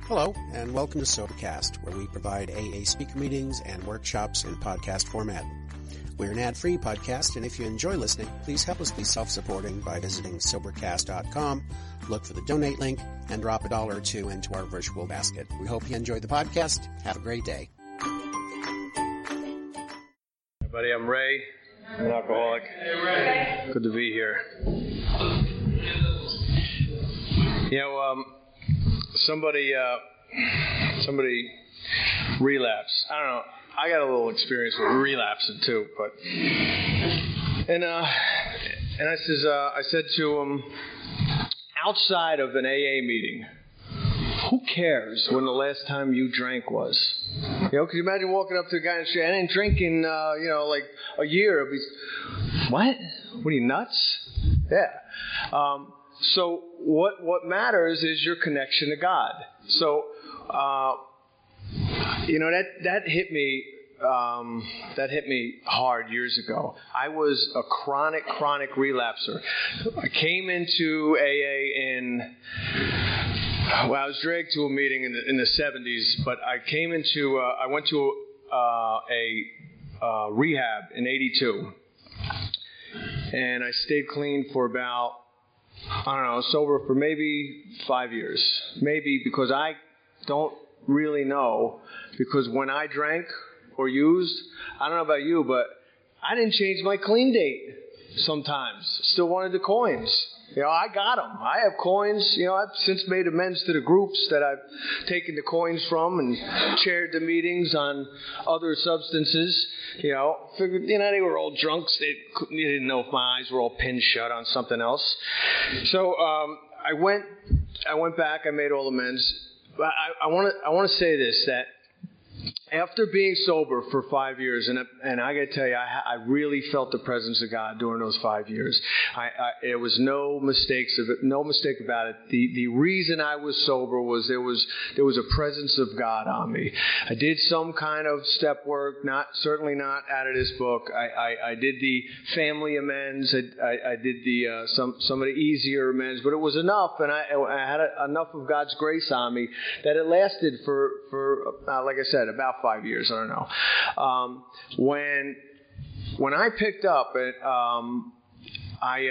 Hello, and welcome to Sobercast, where we provide AA speaker meetings and workshops in podcast format. We're an ad-free podcast, and if you enjoy listening, please help us be self-supporting by visiting Sobercast.com, look for the donate link, and drop $1 or $2 into our virtual basket. We hope you enjoyed the podcast. Have a great day. Hi, buddy. I'm Ray. I'm an alcoholic. Hey, Ray. Good to be here. You know, somebody relapsed. I don't know. I got a little experience with relapsing too, but I said to him, outside of an AA meeting, who cares when the last time you drank was? You know, could you imagine walking up to a guy and saying, I didn't drink in, like a year. What? What are you, nuts? Yeah. So what matters is your connection to God. So, that hit me. That hit me hard years ago. I was a chronic relapser. I came into AA I was dragged to a meeting in the 70s, but I went to a rehab in 82. And I stayed clean for about, sober for maybe 5 years. Maybe, because I don't really know. Because when I drank or used, I don't know about you, but I didn't change my clean date sometimes. Still wanted the coins. I got them. I have coins. I've since made amends to the groups that I've taken the coins from and chaired the meetings on other substances. Figured, they were all drunks. They didn't know if my eyes were all pinned shut on something else. So I went back. I made all amends. But I want to say this, that after being sober for 5 years, and I got to tell you, I really felt the presence of God during those 5 years. There was no mistake about it. The reason I was sober was there was a presence of God on me. I did some kind of step work, certainly not out of this book. I did the family amends. I did some of the easier amends, but it was enough, and I had enough of God's grace on me that it lasted for like I said, about 5 years. I don't know. When I picked up it, I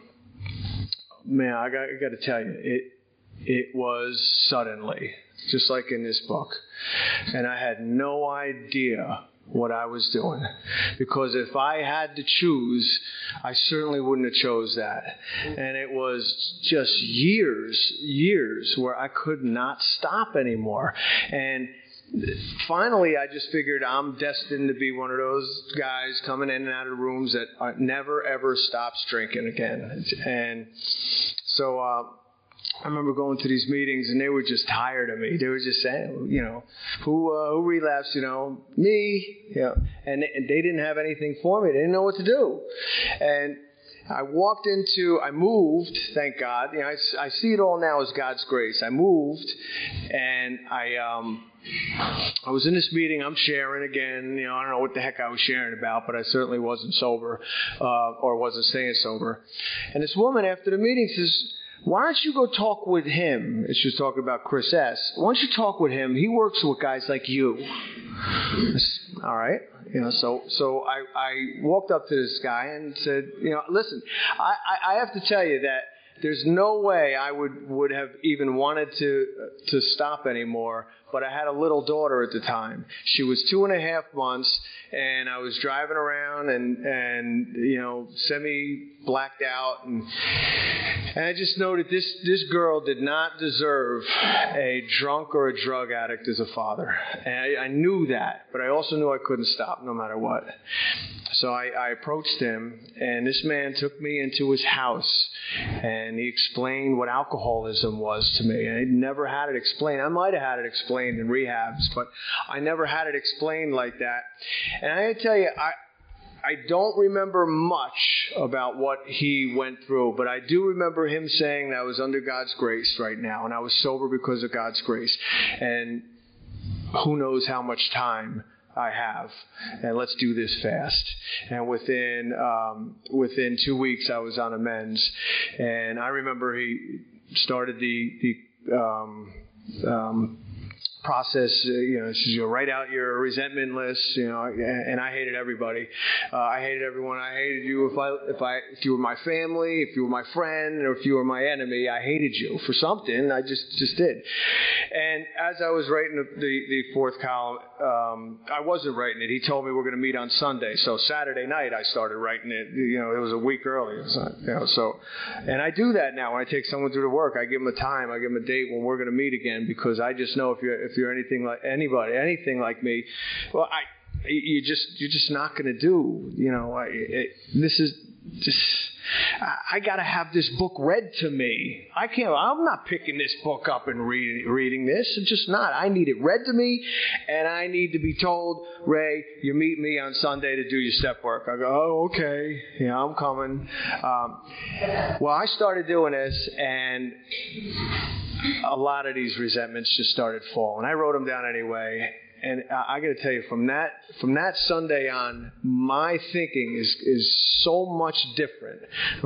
got to tell you, it was suddenly, just like in this book, and I had no idea what I was doing, because if I had to choose, I certainly wouldn't have chose that. And it was just years where I could not stop anymore. And finally, I just figured I'm destined to be one of those guys coming in and out of rooms that never, ever stops drinking again. And so I remember going to these meetings, and they were just tired of me. They were just saying, who relapsed, me, and they didn't have anything for me. They didn't know what to do. And I moved, thank God. I see it all now as God's grace. I moved, and I was in this meeting. I'm sharing again. I don't know what the heck I was sharing about, but I certainly wasn't sober, or wasn't staying sober. And this woman after the meeting says, why don't you go talk with him? And she was talking about Chris S. Why don't you talk with him? He works with guys like you. All right. So I walked up to this guy and said, listen, I have to tell you that there's no way I would have even wanted to stop anymore. But I had a little daughter at the time. She was 2.5 months, and I was driving around and semi-blacked out, and I just noted this girl did not deserve a drunk or a drug addict as a father. And I knew that, but I also knew I couldn't stop no matter what. So I approached him, and this man took me into his house, and he explained what alcoholism was to me. I never had it explained. I might have had it explained in rehabs, but I never had it explained like that. And I gotta tell you, I don't remember much about what he went through, but I do remember him saying that I was under God's grace right now, and I was sober because of God's grace. And who knows how much time I have, and let's do this fast. And within 2 weeks, I was on amends, and I remember he started the process, you write out your resentment list, and I hated everybody. I hated everyone. I hated you if you were my family, if you were my friend, or if you were my enemy. I hated you for something. I just did. And as I was writing the fourth column, I wasn't writing it. He told me we're going to meet on Sunday. So Saturday night I started writing it. It was a week early. And I do that now when I take someone through to work. I give them a time. I give them a date when we're going to meet again, because I just know if you're anything like anything like me, well, you're just not going to do. This is just. I got to have this book read to me. I'm not picking this book up and reading this. It's just not. I need it read to me, and I need to be told, Ray, you meet me on Sunday to do your step work. I go, oh, okay. Yeah, I'm coming. Well, I started doing this, and a lot of these resentments just started falling. I wrote them down anyway. And I got to tell you, from that Sunday on, my thinking is so much different.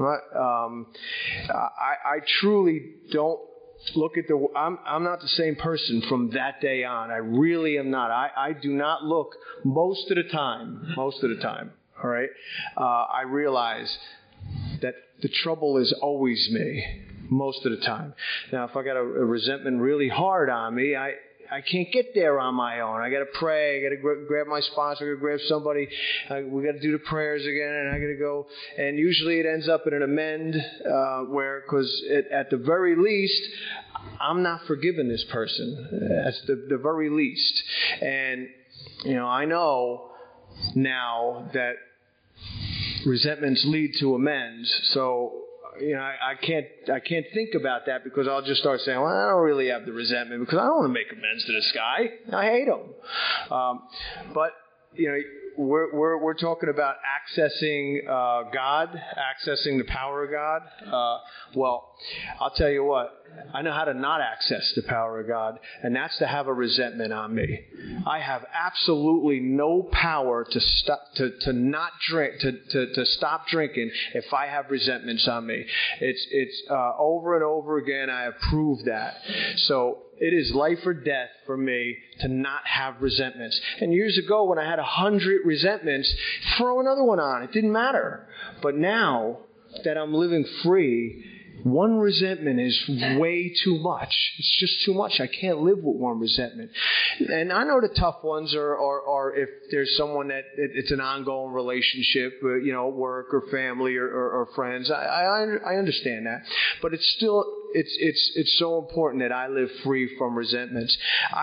I truly don't look at I'm not the same person from that day on. I really am not. I do not look most of the time. All right. I realize that the trouble is always me most of the time. Now, if I got a resentment really hard on me, I can't get there on my own. I got to pray. I got to grab my sponsor. I got to grab somebody. We got to do the prayers again, and I got to go. And usually it ends up in an amend, because at the very least, I'm not forgiving this person. That's the very least. And I know now that resentments lead to amends. So. I can't think about that, because I'll just start saying, well, I don't really have the resentment because I don't want to make amends to this guy. I hate him. But we're talking about accessing God, accessing the power of God. Well, I'll tell you what. I know how to not access the power of God, and that's to have a resentment on me. I have absolutely no power to stop to not drink, to stop drinking if I have resentments on me. It's over and over again. I have proved that. So it is life or death for me to not have resentments. And years ago, when I had 100 resentments, throw another one on. It didn't matter. But now that I'm living free, one resentment is way too much. It's just too much. I can't live with one resentment. And I know the tough ones are if there's someone that it's an ongoing relationship, work or family or friends. I understand that. But it's still, it's so important that I live free from resentments.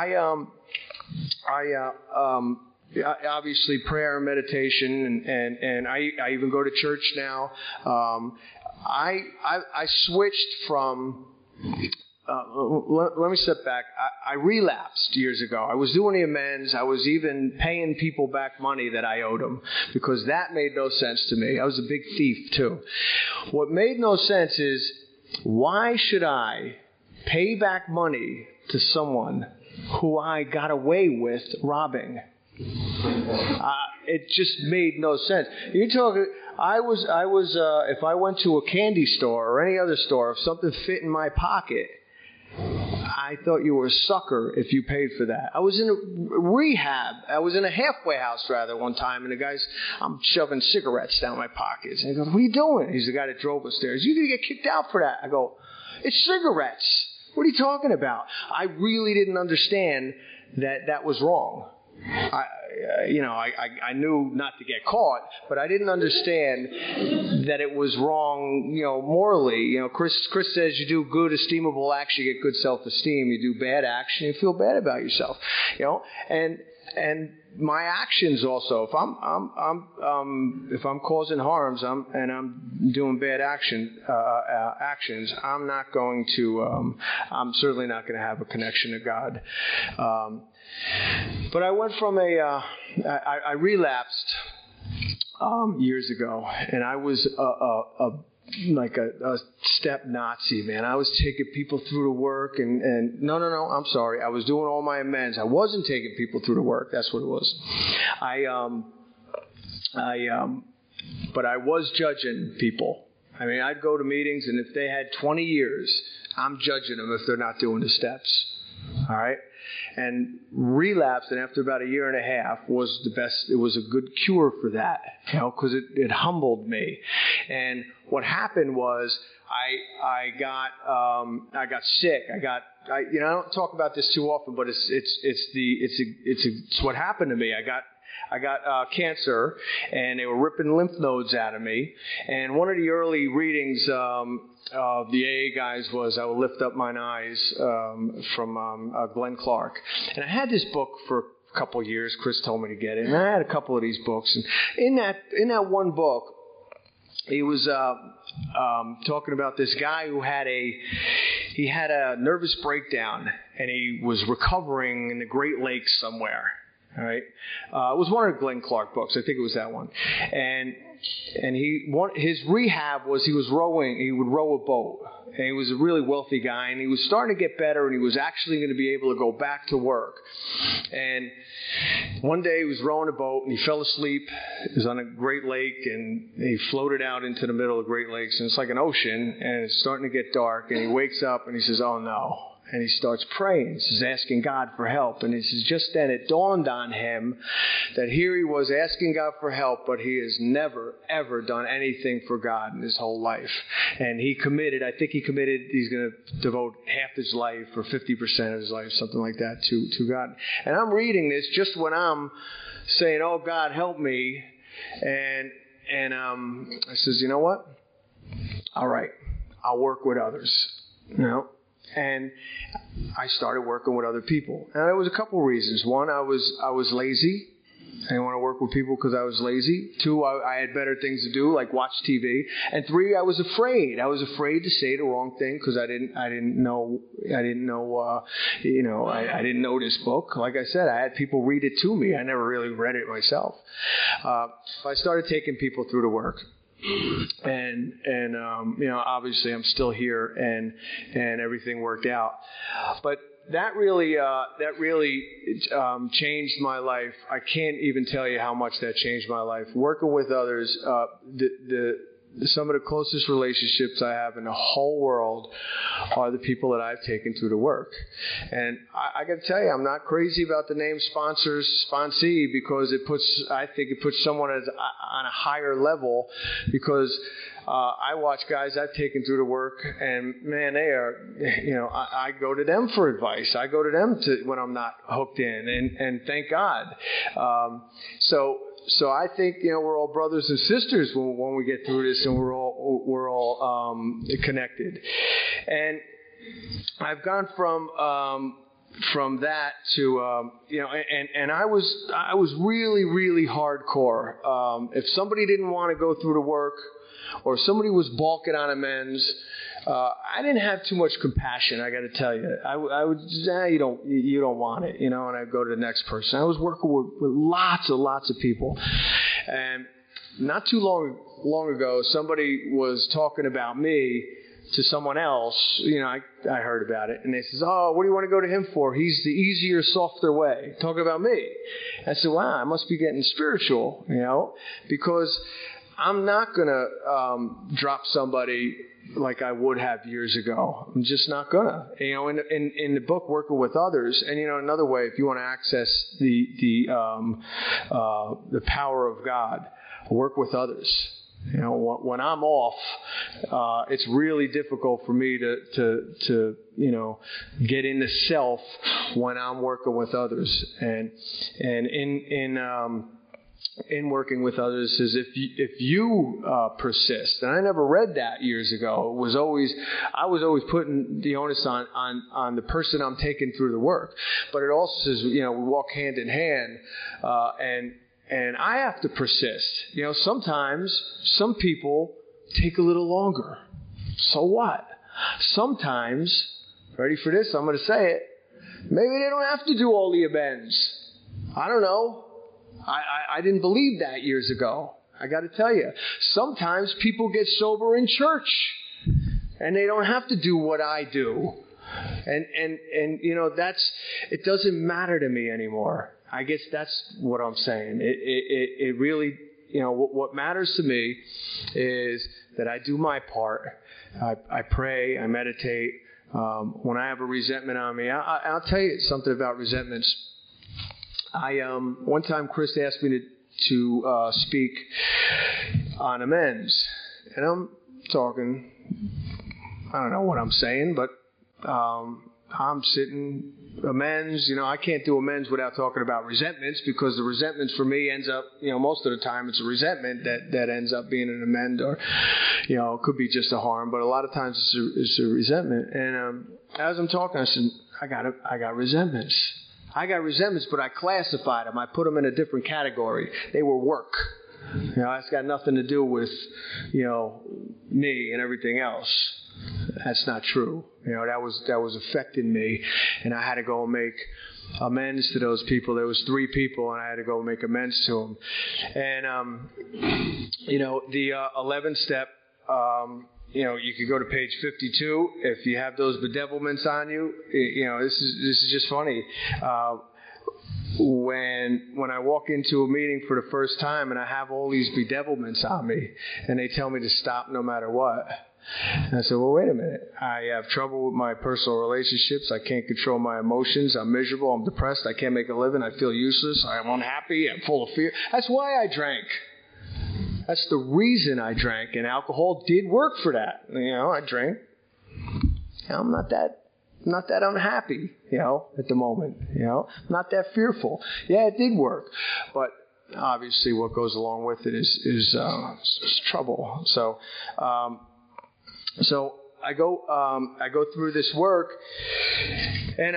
Obviously prayer and meditation, and I even go to church now. I switched from. Let me step back. I relapsed years ago. I was doing the amends. I was even paying people back money that I owed them, because that made no sense to me. I was a big thief too. What made no sense is, why should I pay back money to someone who I got away with robbing? It just made no sense. You're talking. I was. If I went to a candy store or any other store, if something fit in my pocket, I thought you were a sucker if you paid for that. I was in a rehab. I was in a halfway house, rather, one time, and the guy's, I'm shoving cigarettes down my pockets. And he goes, what are you doing? He's the guy that drove us there. You're going to get kicked out for that. I go, it's cigarettes. What are you talking about? I really didn't understand that was wrong. I knew not to get caught, but I didn't understand that it was wrong, morally. Chris says you do good, esteemable acts, you get good self-esteem. You do bad action, you feel bad about yourself. And my actions also. If I'm causing harms, I'm doing bad actions, I'm not going to. I'm certainly not going to have a connection to God. But I went from I relapsed years ago, and I was a step Nazi, man. I was taking people through to work, and no, I'm sorry. I was doing all my amends. I wasn't taking people through to work. That's what it was. But I was judging people. I mean, I'd go to meetings, and if they had 20 years, I'm judging them if they're not doing the steps. All right. And relapsed, and after about a year and a half was the best. It was a good cure for that, because it humbled me. And what happened was I got sick. I don't talk about this too often, but it's what happened to me. I got cancer, and they were ripping lymph nodes out of me. And one of the early readings of the AA guys was "I Will Lift Up Mine Eyes" from Glenn Clark. And I had this book for a couple of years. Chris told me to get it, and I had a couple of these books. And in that one book, he was talking about this guy who had a nervous breakdown, and he was recovering in the Great Lakes somewhere. All right, it was one of the Glenn Clark books. I think it was that one. And his rehab was he was rowing. He would row a boat, and he was a really wealthy guy, and he was starting to get better, and he was actually going to be able to go back to work. And one day he was rowing a boat, and he fell asleep. It was on a Great Lake, and he floated out into the middle of the Great Lakes, and it's like an ocean, and it's starting to get dark, and he wakes up, and he says, "Oh no." And he starts praying. He's asking God for help. And he says, just then it dawned on him that here he was asking God for help, but he has never, ever done anything for God in his whole life. And he's going to devote half his life or 50% of his life, something like that, to God. And I'm reading this just when I'm saying, "Oh, God, help me." And I says, "You know what? All right, I'll work with others." And I started working with other people. And there was a couple reasons. One, I was lazy. I didn't want to work with people because I was lazy. Two, I had better things to do, like watch TV. And three, I was afraid. I was afraid to say the wrong thing because I didn't know this book. Like I said, I had people read it to me. I never really read it myself. I started taking people through the work. And obviously I'm still here, and everything worked out. But that really changed my life. I can't even tell you how much that changed my life. Working with others, some of the closest relationships I have in the whole world are the people that I've taken through the work. And I got to tell you, I'm not crazy about the name sponsee, because I think it puts someone on a higher level, because I watch guys I've taken through the work, and man, they are, I go to them for advice. I go to them when I'm not hooked in, and thank God. So I think, we're all brothers and sisters when we get through this, and we're all connected. And I've gone from that to, and I was really, really hardcore. If somebody didn't want to go through the work, or if somebody was balking on amends, I didn't have too much compassion, I got to tell you. I would say, you don't want it, and I'd go to the next person. I was working with lots of people. And not too long ago, somebody was talking about me to someone else. I heard about it, and they says, "Oh, what do you want to go to him for? He's the easier, softer way." Talking about me. I said, "Wow, I must be getting spiritual, because I'm not going to drop somebody like I would have years ago. I'm just not going to. In the book, Working with Others, and, another way, if you want to access the power of God, work with others. When I'm off, it's really difficult for me to get into self when I'm working with others. And in working with others is if you persist. And I never read that years ago. I was always putting the onus on the person I'm taking through the work. But it also says, we walk hand in hand, and I have to persist. Sometimes some people take a little longer. So what? Sometimes, ready for this? I'm going to say it. Maybe they don't have to do all the amends. I don't know. I didn't believe that years ago. I got to tell you. Sometimes people get sober in church, and they don't have to do what I do. And it doesn't matter to me anymore. I guess that's what I'm saying. It really, what matters to me is that I do my part. I pray, I meditate, When I have a resentment on me, I'll tell you something about resentments. One time Chris asked me to speak on amends, and I'm talking, I don't know what I'm saying, but I'm sitting amends. I can't do amends without talking about resentments, because the resentments for me ends up, most of the time it's a resentment that ends up being an amend, or, it could be just a harm, but a lot of times it's a resentment. And as I'm talking, I said, I got resentments. I got resentments, but I classified them. I put them in a different category. They were work. It's got nothing to do with, me and everything else. That's not true. That was affecting me, and I had to go and make amends to those people. There was 3 people, and I had to go make amends to them. And the 11th step. You could go to page 52 if you have those bedevilments on you. This is just funny. When I walk into a meeting for the first time and I have all these bedevilments on me, and they tell me to stop no matter what. And I said, well, wait a minute. I have trouble with my personal relationships. I can't control my emotions. I'm miserable. I'm depressed. I can't make a living. I feel useless. I'm unhappy. I'm full of fear. That's why I drank. That's the reason I drank, and alcohol did work for that. I drank. I'm not that unhappy, at the moment. Not that fearful. Yeah, it did work, but obviously, what goes along with it is trouble. So I go through this work, and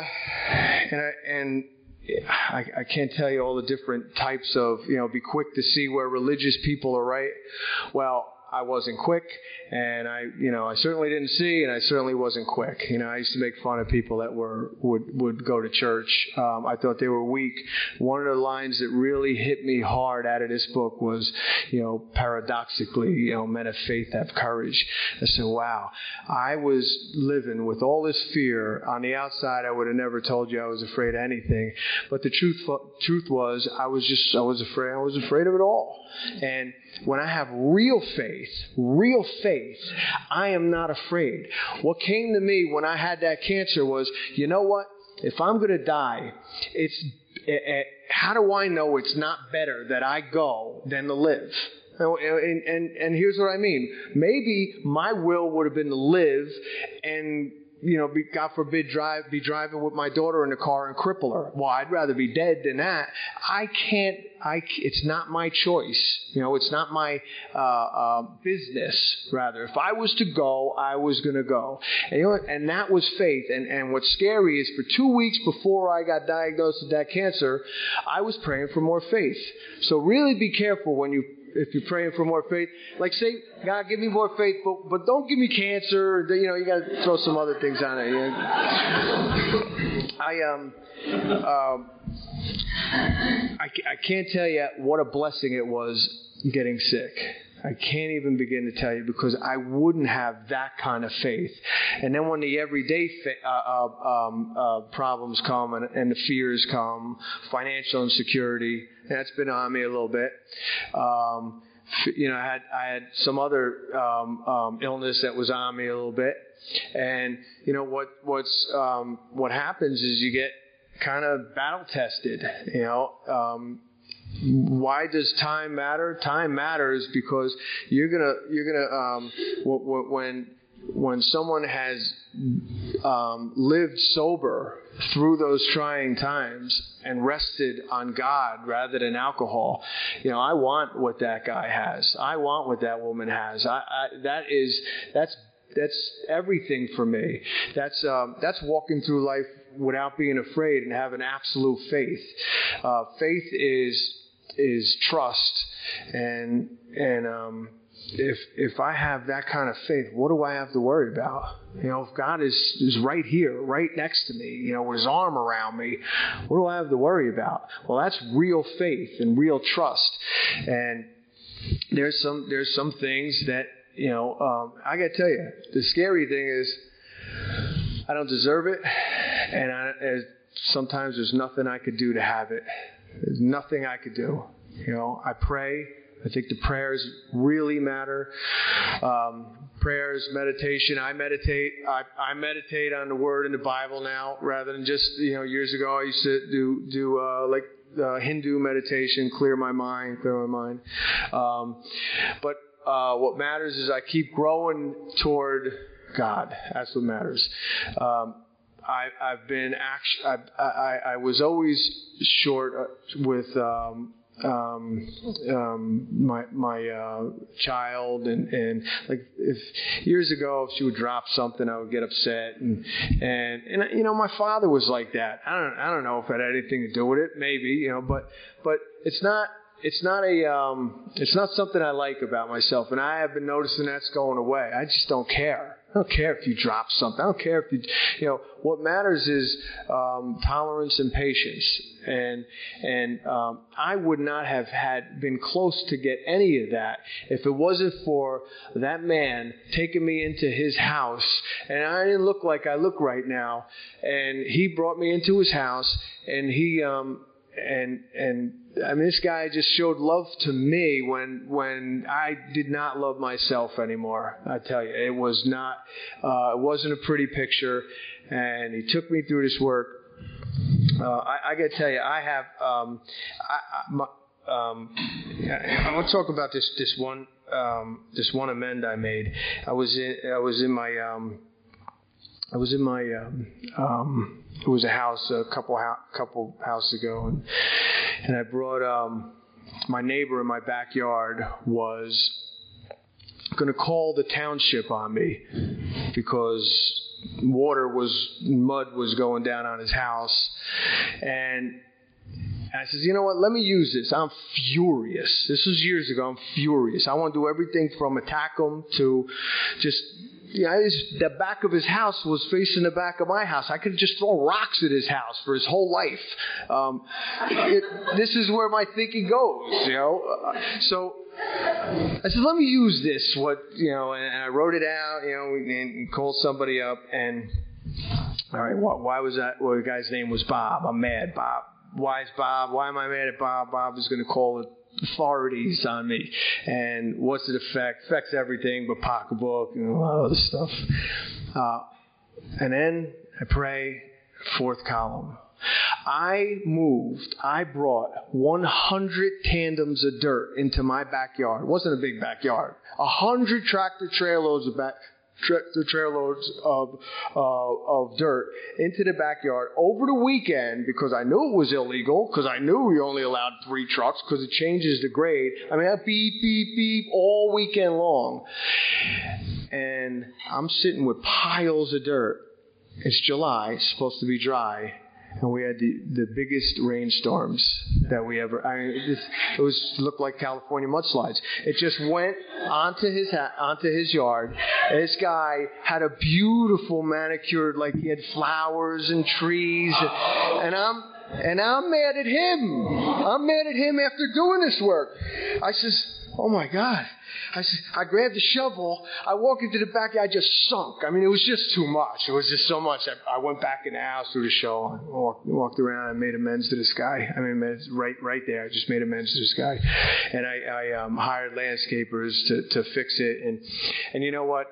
I can't tell you all the different types of, be quick to see where religious people are right. Well, I wasn't quick, and I certainly didn't see, and I certainly wasn't quick. I used to make fun of people that would go to church. I thought they were weak. One of the lines that really hit me hard out of this book was, paradoxically, men of faith have courage. I said, wow, I was living with all this fear. On the outside, I would have never told you I was afraid of anything, but the truth was, I was afraid. I was afraid of it all. And when I have real faith, I am not afraid. What came to me when I had that cancer was, you know what? If I'm going to die, how do I know it's not better that I go than to live? And here's what I mean. Maybe my will would have been to live and, God forbid, be driving with my daughter in the car and cripple her. Well, I'd rather be dead than that. It's not my choice. It's not my business, rather. If I was to go, I was going to go. And that was faith. And what's scary is for 2 weeks before I got diagnosed with that cancer, I was praying for more faith. So really be careful if you're praying for more faith. Like, say, God, give me more faith, but don't give me cancer. You got to throw some other things on it. I can't tell you what a blessing it was getting sick. I can't even begin to tell you, because I wouldn't have that kind of faith. And then when the everyday problems come and the fears come, financial insecurity, that's been on me a little bit. I had some other illness that was on me a little bit. And what happens is you get kind of battle tested. Why does time matter? Time matters because you're gonna when someone has lived sober through those trying times and rested on God rather than alcohol, I want what that guy has. I want what that woman has. That's everything for me. That's walking through life without being afraid and having absolute faith. Faith is trust, and if I have that kind of faith, what do I have to worry about? If God is right here, right next to me, with His arm around me, what do I have to worry about? Well, that's real faith and real trust. And there's some things that I got to tell you, the scary thing is I don't deserve it, and sometimes there's nothing I could do to have it. There's nothing I could do. I pray I think the prayers really matter. Prayers, meditation. I meditate. I meditate on the Word in the Bible now, rather than just, years ago I used to do Hindu meditation, clear my mind. But what matters is I keep growing toward God. That's what matters. I was always short with my child, and like if years ago if she would drop something, I would get upset, and my father was like that. I don't know if it had anything to do with it, maybe, but it's not something I like about myself, and I have been noticing that's going away. I just don't care. I don't care if you drop something. I don't care if you what matters is tolerance and patience. And I would not have been close to get any of that if it wasn't for that man taking me into his house. And I didn't look like I look right now. And he brought me into his house, and he this guy just showed love to me when I did not love myself anymore. I tell you, it was not. It wasn't a pretty picture, and he took me through this work. I got to tell you, I have. I want to talk about this one amend I made. It was a house a couple houses ago, and I brought my neighbor in my backyard was going to call the township on me because mud was going down on his house, and I says, you know what, let me use this. I'm furious. This was years ago. I'm furious. I want to do everything from attack him to just... the back of his house was facing the back of my house. I could just throw rocks at his house for his whole life. This is where my thinking goes, So I said, let me use this. And I wrote it out, and called somebody up. And all right, why was that? Well, the guy's name was Bob. I'm mad, Bob. Why is Bob? Why am I mad at Bob? Bob is going to call it authorities on me, and what's it affect? Affects everything but pocketbook and a lot of other stuff. And then I pray, fourth column. I brought 100 tandems of dirt into my backyard. It wasn't a big backyard. 100 tractor trailers of dirt into the backyard over the weekend, because I knew it was illegal, because I knew we only allowed 3 trucks because it changes the grade. I mean, that beep, beep, beep all weekend long. And I'm sitting with piles of dirt. It's July, it's supposed to be dry. And we had the biggest rainstorms that we ever. It looked like California mudslides. It just went onto his yard. This guy had a beautiful manicured, like he had flowers and trees, and I'm mad at him. I'm mad at him after doing this work. I says, oh my God. I grabbed the shovel. I walked into the back. I just sunk. I mean, it was just too much. It was just so much. I went back in the house through the show. Walked around. I made amends to this guy. I mean, right there. I just made amends to this guy. And I hired landscapers to fix it. And you know what?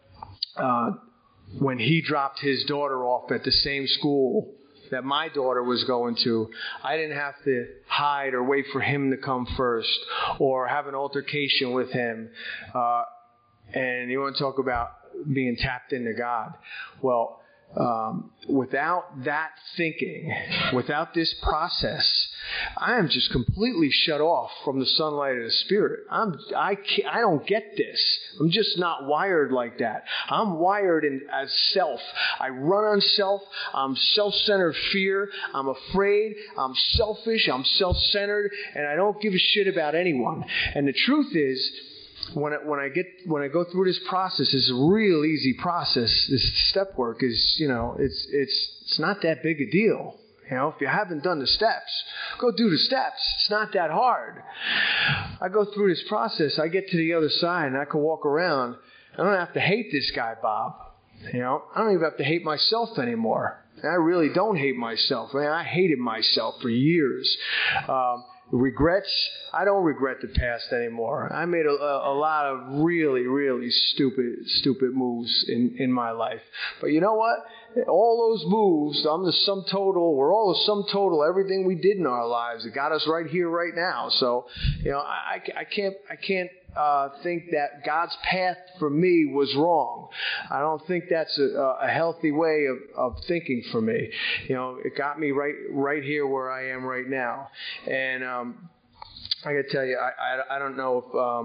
When he dropped his daughter off at the same school that my daughter was going to, I didn't have to hide or wait for him to come first or have an altercation with him. And you want to talk about being tapped into God. Well, without that thinking, without this process, I am just completely shut off from the sunlight of the Spirit. I don't get this. I'm just not wired like that. I'm wired as self. I run on self. I'm self-centered fear. I'm afraid. I'm selfish. I'm self-centered, and I don't give a shit about anyone. And the truth is, when I go through this process, it's a real easy process. This step work is, it's not that big a deal. If you haven't done the steps, go do the steps. It's not that hard. I go through this process. I get to the other side, and I can walk around. I don't have to hate this guy, Bob. I don't even have to hate myself anymore. And I really don't hate myself. I hated myself for years. regrets, I don't regret the past anymore. I made a lot of really, really stupid moves in my life. But you know what? All those moves, we're all the sum total, everything we did in our lives. It got us right here, right now. So, I can't think that God's path for me was wrong. I don't think that's a healthy way of thinking for me. It got me right here where I am right now. And I gotta tell you, I don't know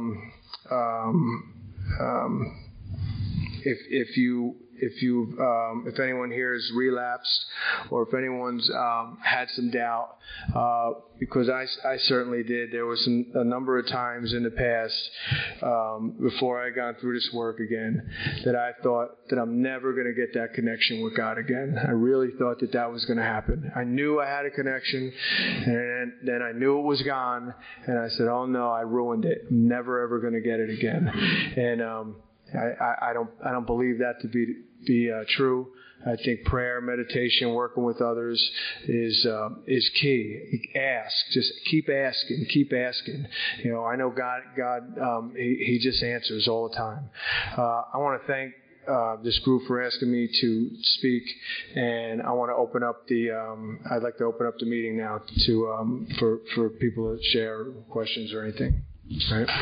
if anyone here has relapsed or if anyone's had some doubt, because I certainly did. There was a number of times in the past, before I got through this work again, that I thought that I'm never going to get that connection with God again. I really thought that was going to happen. I knew I had a connection, and then I knew it was gone, and I said, oh no, I ruined it. I'm never ever going to get it again. And I don't believe that to be true. I think prayer, meditation, working with others is key. Just keep asking. I know God, He just answers all the time. I want to thank this group for asking me to speak, and I want to open up I'd like to open up the meeting now to for people to share questions or anything. All right.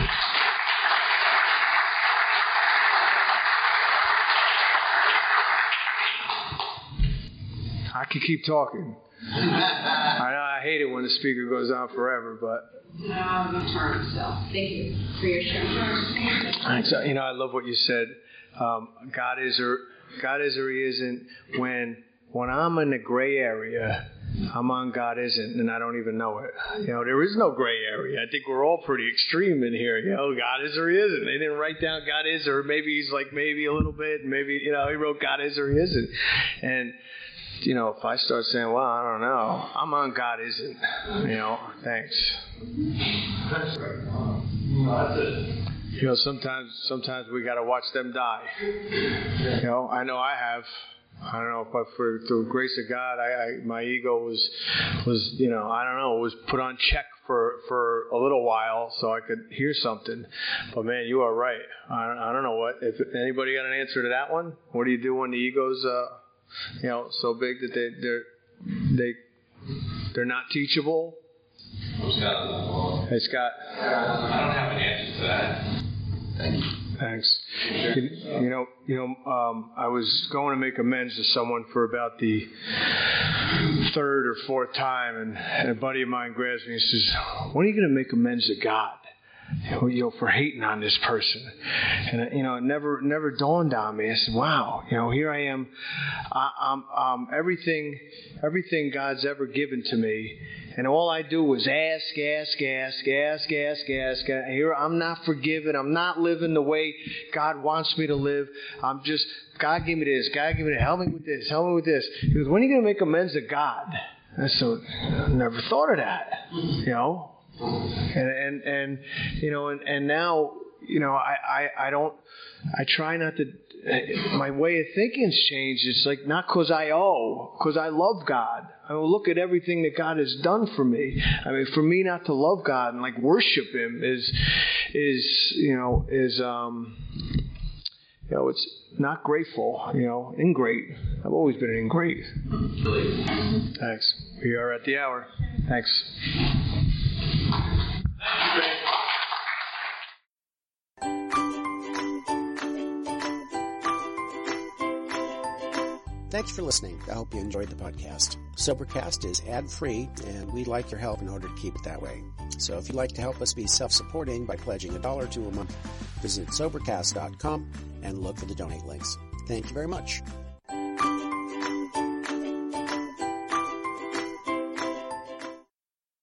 I could keep talking. I hate it when the speaker goes on forever, but. No, your turn. So thank you for your share. So, I love what you said. God is or He isn't. When I'm in the gray area, I'm on God isn't, and I don't even know it. There is no gray area. I think we're all pretty extreme in here. God is or He isn't. They didn't write down God is, or maybe He's like maybe a little bit, and maybe He wrote God is or He isn't, and. If I start saying, well, I don't know, I'm on God isn't, thanks. That's right. That's it. Sometimes we got to watch them die. I know I have. I don't know, but for the grace of God, my ego was was put on check for a little while so I could hear something. But man, you are right. I don't know if anybody got an answer to that one. What do you do when the ego's so big that they're not teachable? Hey, Scott. I don't have an answer to that. Thank you. Thanks. I was going to make amends to someone for about the third or fourth time, and a buddy of mine grabs me and says, "When are you going to make amends to God? For hating on this person?" And it never dawned on me. I said, "Wow, here I am. I'm everything God's ever given to me, and all I do is ask. Here I'm not forgiven. I'm not living the way God wants me to live. I'm just God give me this. God give me that. Help me with this. Help me with this." He goes, "When are you going to make amends to God?" I said, "I never thought of that. And now, I try not to, my way of thinking's changed. It's like, not because I owe, because I love God. I mean, look at everything that God has done for me. I mean, for me not to love God and worship Him is it's not grateful, ingrate. I've always been an ingrate. Thanks. We are at the hour. Thanks. Thanks for listening. I hope you enjoyed the podcast. Sobercast is ad-free, and we'd like your help in order to keep it that way. So if you'd like to help us be self-supporting by pledging $1 or $2 a month, visit Sobercast.com and look for the donate links. Thank you very much.